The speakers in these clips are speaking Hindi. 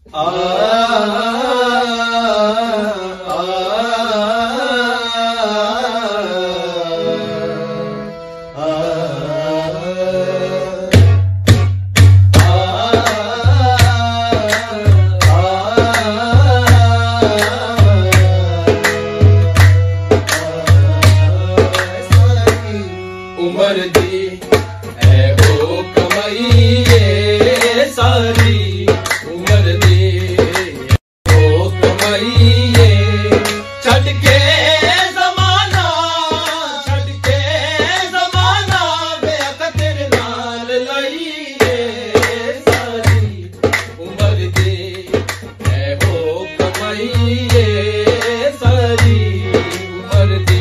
उमर दी है ओ कमाइए सारी, उमर दी ओ कमाइए, छड़ के जमाना, छड़ के जमाना बेअक तेरे नाल लाइए सारी, उमर दी है ओ कमाइए सारी, उमर दी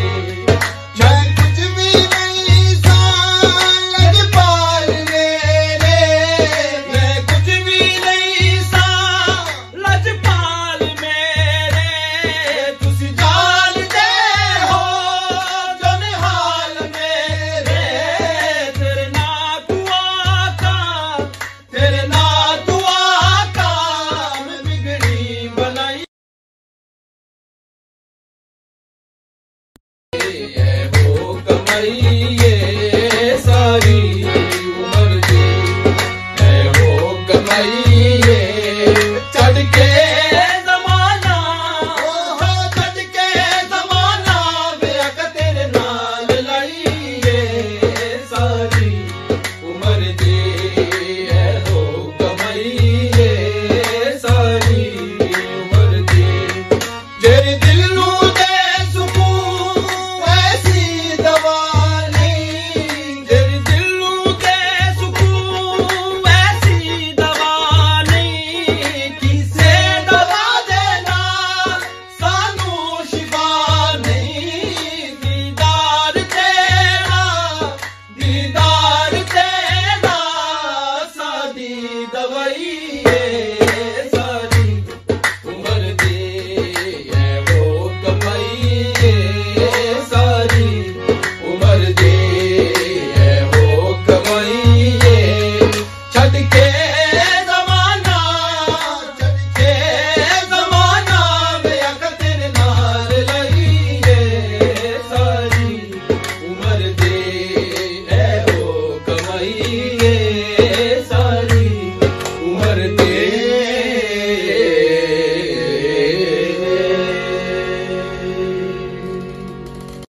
वो कमाइए सारी, उमर दी है वो कमाइए, छड़ के जमाना, छड़ के जमाना बेअक तेरे नाल लाइए सारी, उमर दी है वो कमाइए सारी, उमर दी जेरी दिल नू दवाई